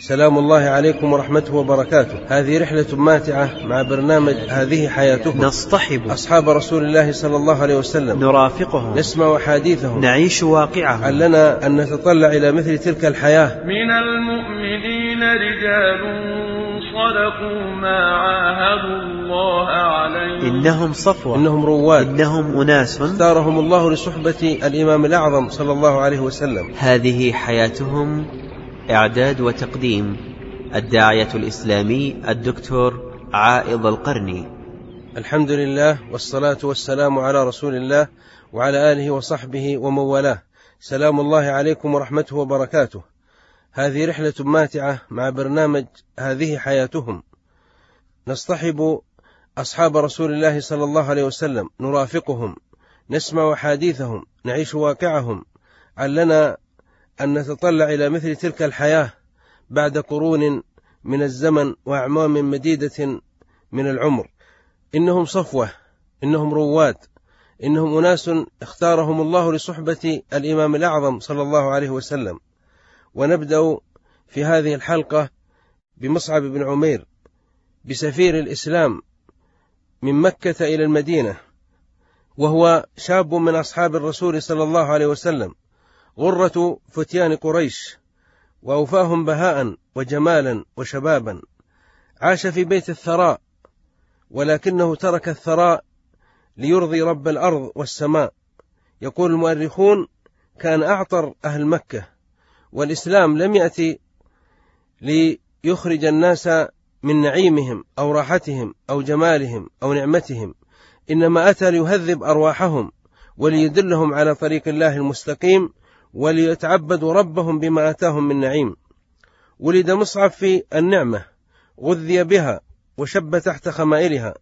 سلام الله عليكم ورحمته وبركاته. هذه رحلة ماتعة مع برنامج هذه حياتهم. نصطحب أصحاب رسول الله صلى الله عليه وسلم، نرافقهم، نسمع حديثهم، نعيش واقعهم. علنا أن نتطلع إلى مثل تلك الحياة. من المؤمنين رجال صدقوا ما عاهدوا الله عليه، إنهم صفوة، إنهم رواد، إنهم أناس اختارهم الله لصحبة الإمام الأعظم صلى الله عليه وسلم. هذه حياتهم. إعداد وتقديم الداعية الإسلامي الدكتور عائض القرني. الحمد لله والصلاة والسلام على رسول الله وعلى آله وصحبه ومن والاه. سلام الله عليكم ورحمته وبركاته. هذه رحلة ماتعة مع برنامج هذه حياتهم. نصطحب أصحاب رسول الله صلى الله عليه وسلم، نرافقهم، نسمع حديثهم، نعيش واقعهم، علنا أن نتطلع إلى مثل تلك الحياة بعد قرون من الزمن وأعمام مديدة من العمر. إنهم صفوة، إنهم رواد، إنهم أناس اختارهم الله لصحبة الإمام الأعظم صلى الله عليه وسلم. ونبدأ في هذه الحلقة بمصعب بن عمير، بسفير الإسلام من مكة إلى المدينة، وهو شاب من أصحاب الرسول صلى الله عليه وسلم، غرة فتيان قريش وأوفاهم بهاء وجمالا وشبابا. عاش في بيت الثراء، ولكنه ترك الثراء ليرضي رب الأرض والسماء. يقول المؤرخون: كان أعطر أهل مكة، والإسلام لم يأتي ليخرج الناس من نعيمهم أو راحتهم أو جمالهم أو نعمتهم، إنما أتى ليهذب أرواحهم وليدلهم على طريق الله المستقيم وليتعبدوا ربهم بما آتاهم من نعيم. ولد مصعب في النعمة، غذي بها وشب تحت خمائلها،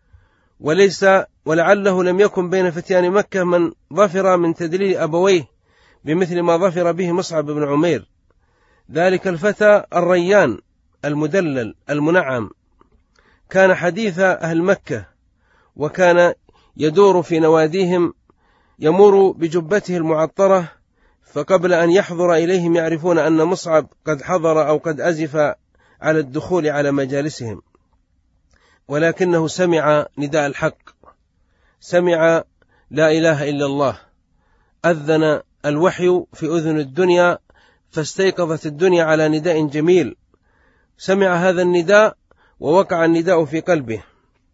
ولعله لم يكن بين فتيان مكة من ظفر من تدليل أبويه بمثل ما ظفر به مصعب بن عمير، ذلك الفتى الريان المدلل المنعم. كان حديث أهل مكة، وكان يدور في نواديهم، يمر بجبته المعطرة، فقبل أن يحضر إليهم يعرفون أن مصعب قد حضر أو قد أزف على الدخول على مجالسهم. ولكنه سمع نداء الحق، سمع لا إله إلا الله، أذن الوحي في أذن الدنيا، فاستيقظت الدنيا على نداء جميل. سمع هذا النداء ووقع النداء في قلبه.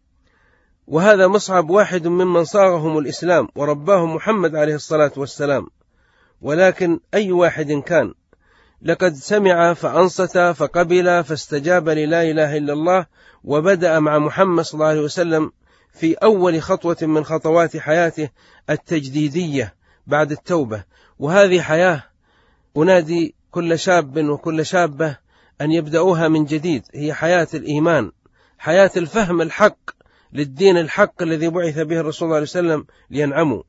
وهذا مصعب واحد ممن صاغهم الإسلام ورباهم محمد عليه الصلاة والسلام. ولكن أي واحد كان، لقد سمع فأنصت فقبل فاستجاب للا إله إلا الله، وبدأ مع محمد صلى الله عليه وسلم في أول خطوة من خطوات حياته التجديدية بعد التوبة. وهذه حياة أنادي كل شاب وكل شابة أن يبدأوها من جديد، هي حياة الإيمان، حياة الفهم الحق للدين الحق الذي بعث به الرسول صلى الله عليه وسلم لينعموا.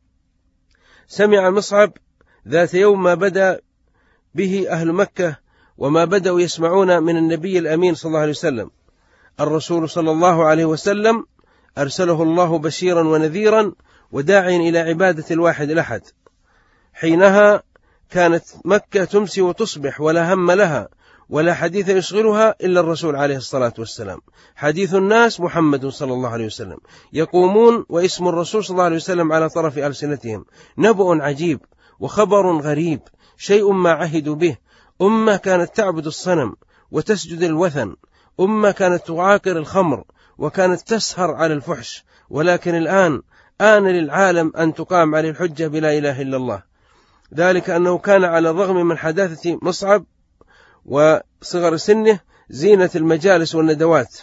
سمع مصعب ذات يوم ما بدأ به أهل مكة وما بدأوا يسمعون من النبي الأمين صلى الله عليه وسلم. الرسول صلى الله عليه وسلم أرسله الله بشيرا ونذيرا وداعيا إلى عبادة الواحد الأحد. حينها كانت مكة تمسي وتصبح ولا هم لها ولا حديث يشغلها إلا الرسول عليه الصلاة والسلام. حديث الناس محمد صلى الله عليه وسلم، يقومون واسم الرسول صلى الله عليه وسلم على طرف ألسنتهم. نبأ عجيب وخبر غريب، شيء ما عهدوا به. أمة كانت تعبد الصنم وتسجد الوثن، أمة كانت تعاقر الخمر وكانت تسهر على الفحش، ولكن الآن آن للعالم أن تقام عليه الحجة بلا إله إلا الله. ذلك أنه كان على الرغم من حداثة مصعب وصغر سنه زينة المجالس والندوات.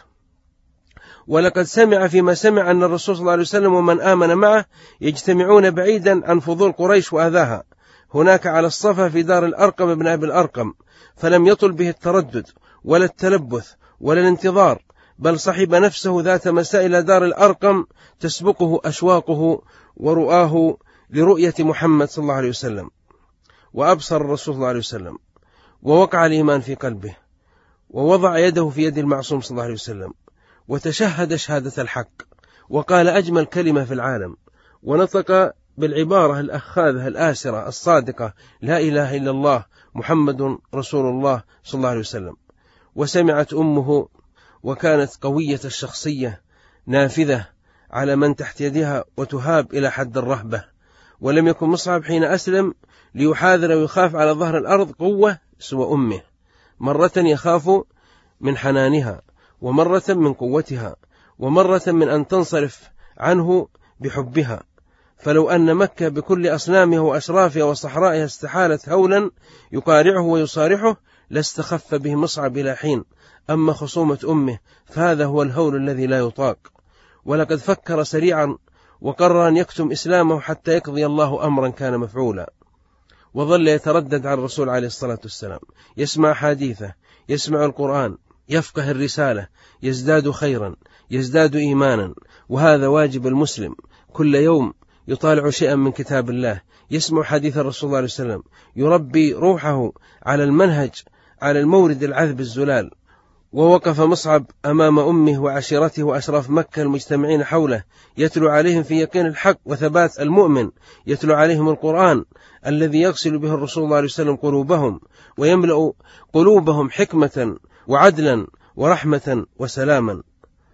ولقد سمع فيما سمع أن الرسول صلى الله عليه وسلم ومن آمن معه يجتمعون بعيدا عن فضول قريش وأذاها هناك على الصفا في دار الأرقم بن أبي الأرقم، فلم يطل به التردد ولا التلبث ولا الانتظار، بل صحب نفسه ذات مساء إلى دار الأرقم تسبقه أشواقه ورؤاه لرؤية محمد صلى الله عليه وسلم. وأبصر الرسول صلى الله عليه وسلم، ووقع الإيمان في قلبه، ووضع يده في يد المعصوم صلى الله عليه وسلم، وتشهد شهادة الحق، وقال أجمل كلمة في العالم، ونطق بالعبارة الأخاذة الآسرة الصادقة: لا إله إلا الله محمد رسول الله صلى الله عليه وسلم. وسمعت أمه وكانت قوية الشخصية نافذة على من تحت يدها وتهاب إلى حد الرهبة. ولم يكن مصعب حين أسلم ليحاذر ويخاف على ظهر الأرض قوة سوى أمه، مرة يخاف من حنانها، ومرة من قوتها، ومرة من أن تنصرف عنه بحبها. فلو أن مكة بكل أصنامها وأشرافها وصحرائها استحالت هولا يقارعه ويصارحه لاستخف به مصعب إلى حين. أما خصومة أمه فهذا هو الهول الذي لا يطاق. ولقد فكر سريعا وقرر أن يكتم إسلامه حتى يقضي الله أمرا كان مفعولا. وظل يتردد على الرسول عليه الصلاة والسلام، يسمع حديثه، يسمع القرآن، يفقه الرسالة، يزداد خيرا، يزداد إيمانا. وهذا واجب المسلم، كل يوم يطالع شيئا من كتاب الله، يسمع حديث الرسول الله عليه وسلم، يربي روحه على المنهج، على المورد العذب الزلال. ووقف مصعب أمام أمه وعشيرته وأشراف مكة المجتمعين حوله، يتلو عليهم في يقين الحق وثبات المؤمن، يتلو عليهم القرآن الذي يغسل به الرسول صلى الله عليه وسلم قلوبهم، ويملأ قلوبهم حكمة وعدلا ورحمة وسلاما.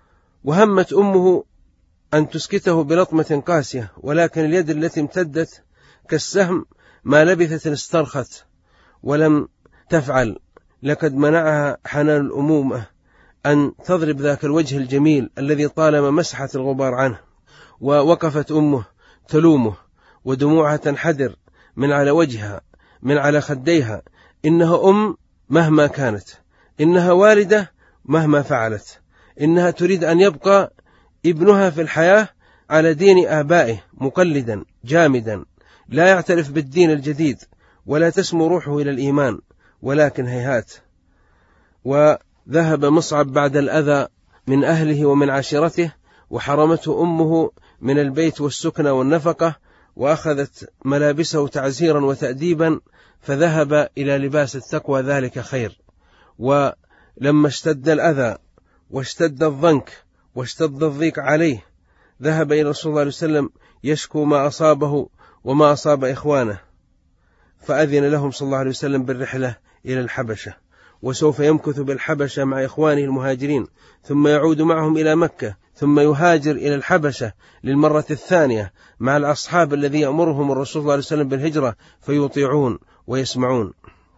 وهمت أمه أن تسكته بلطمة قاسية، ولكن اليد التي امتدت كالسهم ما لبثت استرخت ولم تفعل. لقد منعها حنان الأمومة أن تضرب ذاك الوجه الجميل الذي طالما مسحت الغبار عنه. ووقفت أمه تلومه ودموعها تنحدر من على وجهها، من على خديها. إنها أم مهما كانت، إنها والدة مهما فعلت، إنها تريد أن يبقى ابنها في الحياة على دين آبائه مقلدا جامدا، لا يعترف بالدين الجديد ولا تسمو روحه إلى الإيمان. ولكن هيهات. وذهب مصعب بعد الأذى من أهله ومن عشيرته، وحرمته أمه من البيت والسكنة والنفقة، وأخذت ملابسه تعزيرا وتأديبا، فذهب إلى لباس التقوى، ذلك خير. ولما اشتد الأذى واشتد الضنك واشتد الضيق عليه، ذهب إلى رسول الله عليه وسلم يشكو ما أصابه وما أصاب إخوانه، فأذن لهم صلى الله عليه وسلم بالرحلة إلى الحبشة، وسوف يمكث بالحبشة مع إخوانه المهاجرين، ثم يعود معهم إلى مكة، ثم يهاجر إلى الحبشة للمرة الثانية مع الأصحاب الذي يأمرهم الرسول صلى الله عليه وسلم بالهجرة فيطيعون ويسمعون.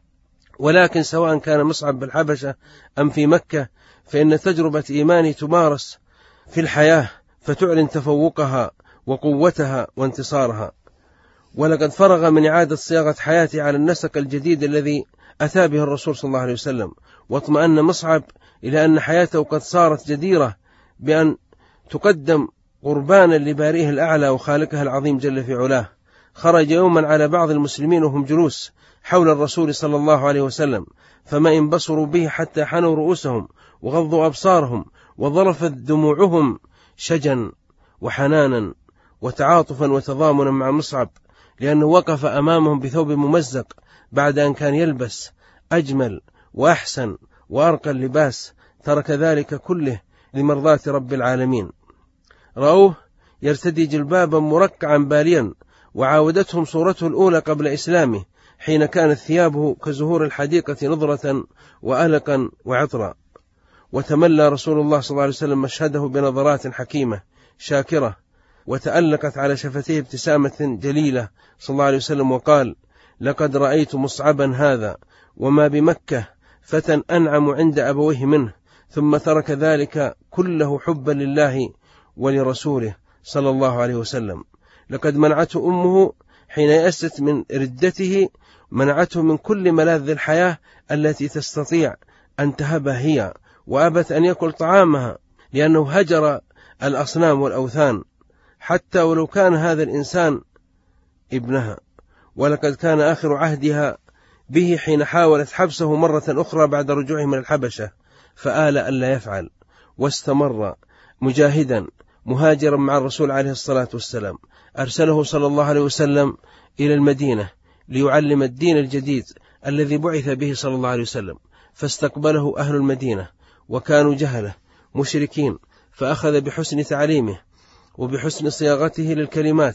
ولكن سواء كان مصعب بالحبشة أم في مكة، فإن تجربة إيمانه تمارس في الحياة فتعلن تفوقها وقوتها وانتصارها. ولقد فرغ من إعادة صياغة حياته على النسق الجديد الذي أتى به الرسول صلى الله عليه وسلم، واطمأن مصعب إلى أن حياته قد صارت جديرة بأن تقدم قربانا لبارئه الأعلى وخالقها العظيم جل في علاه. خرج يوما على بعض المسلمين وهم جلوس حول الرسول صلى الله عليه وسلم، فما إن بصروا به حتى حنوا رؤوسهم وغضوا أبصارهم وظرفت دموعهم شجا وحنانا وتعاطفا وتضامنا مع مصعب، لأنه وقف أمامهم بثوب ممزق بعد أن كان يلبس أجمل وأحسن وأرقى اللباس، ترك ذلك كله لمرضاة رب العالمين. رأوه يرتدي جلبابا مركعا باليا، وعاودتهم صورته الأولى قبل إسلامه، حين كانت ثيابه كزهور الحديقة نضرة وألقا وعطرا. وتملى رسول الله صلى الله عليه وسلم مشهده بنظرات حكيمة شاكرة، وتألقت على شفتيه ابتسامة جليلة صلى الله عليه وسلم، وقال: لقد رأيت مصعبا هذا وما بمكة فتى أنعم عند أبويه منه. ثم ترك ذلك كله حبا لله ولرسوله صلى الله عليه وسلم. لقد منعته أمه حين يأست من ردته، منعته من كل ملاذ الحياة التي تستطيع أن تهبها هي، وأبت أن يأكل طعامها، لأنه هجر الأصنام والأوثان حتى ولو كان هذا الإنسان ابنها. ولقد كان آخر عهدها به حين حاولت حبسه مرة أخرى بعد رجوعه من الحبشة، فآل ألا يفعل، واستمر مجاهدا مهاجرا مع الرسول عليه الصلاة والسلام. أرسله صلى الله عليه وسلم إلى المدينة ليعلم الدين الجديد الذي بعث به صلى الله عليه وسلم، فاستقبله أهل المدينة وكانوا جهلة مشركين، فأخذ بحسن تعليمه وبحسن صياغته للكلمات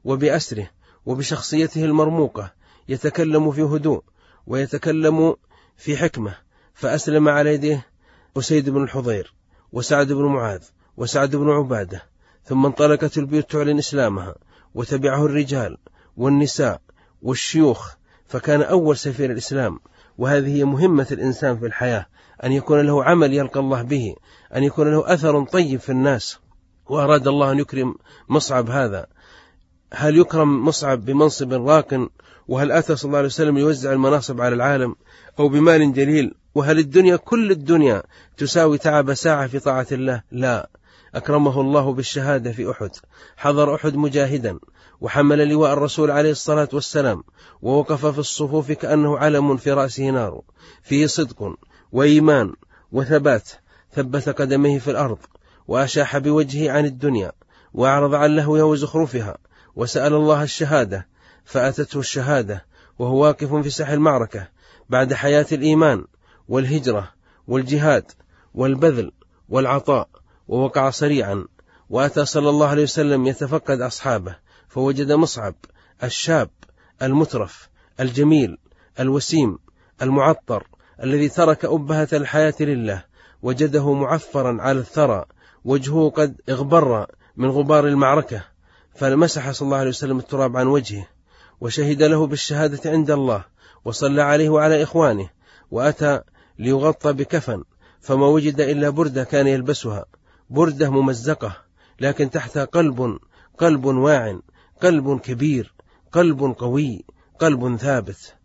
وبأسره وبشخصيته المرموقة، يتكلم في هدوء ويتكلم في حكمة. فأسلم على يديه أسيد بن الحضير وسعد بن معاذ وسعد بن عبادة، ثم انطلقت البيوت تعلن إسلامها، وتبعه الرجال والنساء والشيوخ، فكان أول سفير الإسلام. وهذه هي مهمة الإنسان في الحياة، أن يكون له عمل يلقى الله به، أن يكون له أثر طيب في الناس. وأراد الله أن يكرم مصعب هذا. هل يكرم مصعب بمنصب راق؟ وهل أتى صلى الله عليه وسلم يوزع المناصب على العالم أو بمال جليل؟ وهل الدنيا كل الدنيا تساوي تعب ساعة في طاعة الله؟ لا، أكرمه الله بالشهادة في أحد. حضر أحد مجاهدا، وحمل لواء الرسول عليه الصلاة والسلام، ووقف في الصفوف كأنه علم في رأسه نار، فيه صدق وإيمان وثبات. ثبت قدميه في الأرض، وأشاح بوجهه عن الدنيا، وأعرض عن لهوها وزخرفها، وسأل الله الشهادة، فأتته الشهادة وهو واقف في ساحة المعركة بعد حياة الإيمان والهجرة والجهاد والبذل والعطاء، ووقع سريعا. وأتى صلى الله عليه وسلم يتفقد أصحابه، فوجد مصعب الشاب المترف الجميل الوسيم المعطر الذي ترك أبهة الحياة لله، وجده معفرا على الثرى، وجهه قد اغبر من غبار المعركة، فمسح صلى الله عليه وسلم التراب عن وجهه، وشهد له بالشهادة عند الله، وصلى عليه وعلى إخوانه. وأتى ليغطى بكفن، فما وجد إلا بردة كان يلبسها، بردة ممزقة، لكن تحتها قلب واع، قلب كبير، قلب قوي، قلب ثابت.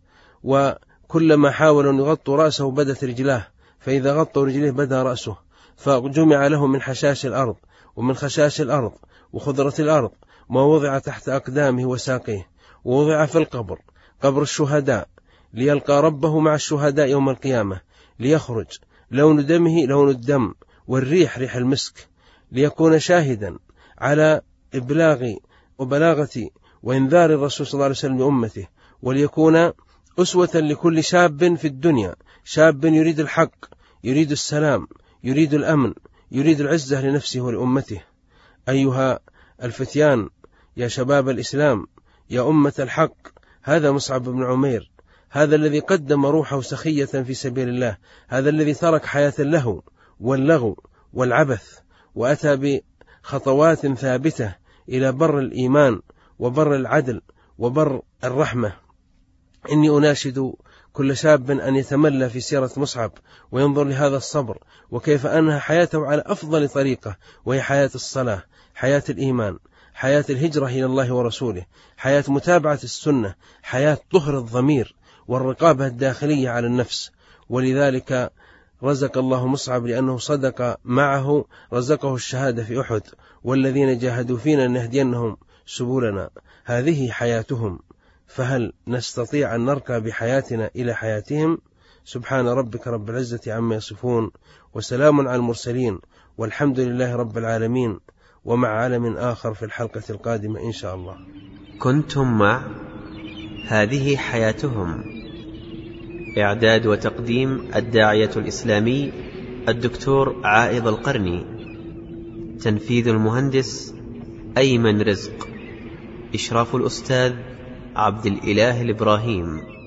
وكلما حاولوا أن يغطوا رأسه بدت رجلاه، فإذا غطوا رجليه بدا رأسه، فجمع له من حشاش الأرض ومن خشاش الأرض وخضرة الأرض ما وضع تحت أقدامه وساقيه، ووضع في القبر، قبر الشهداء، ليلقى ربه مع الشهداء يوم القيامة، ليخرج لون دمه لون الدم، والريح ريح المسك، ليكون شاهدا على إبلاغ وبلاغة وإنذار الرسول صلى الله عليه وسلم لأمته، وليكون أسوة لكل شاب في الدنيا، شاب يريد الحق، يريد السلام، يريد الأمن، يريد العزة لنفسه ولأمته. أيها الفتيان، يا شباب الإسلام، يا أمة الحق، هذا مصعب بن عمير، هذا الذي قدم روحه سخية في سبيل الله، هذا الذي ترك حياة اللهو واللغو والعبث، وأتى بخطوات ثابتة إلى بر الإيمان وبر العدل وبر الرحمة. إني أناشد كل شاب أن يتملى في سيرة مصعب، وينظر لهذا الصبر، وكيف أنهى حياته على أفضل طريقة، وهي حياة الصلاة، حياة الإيمان، حياة الهجرة إلى الله ورسوله، حياة متابعة السنة، حياة طهر الضمير والرقابة الداخلية على النفس. ولذلك رزق الله مصعب لأنه صدق معه، رزقه الشهادة في أحد: والذين جاهدوا فينا لنهدينهم سبلنا. هذه حياتهم، فهل نستطيع أن نركب بحياتنا إلى حياتهم؟ سبحان ربك رب العزة عما يصفون، وسلام على المرسلين، والحمد لله رب العالمين. ومع عالم آخر في الحلقة القادمة إن شاء الله. كنتم مع هذه حياتهم، إعداد وتقديم الداعية الإسلامي الدكتور عائض القرني، تنفيذ المهندس أيمن رزق، إشراف الأستاذ عبد الإله الإبراهيم.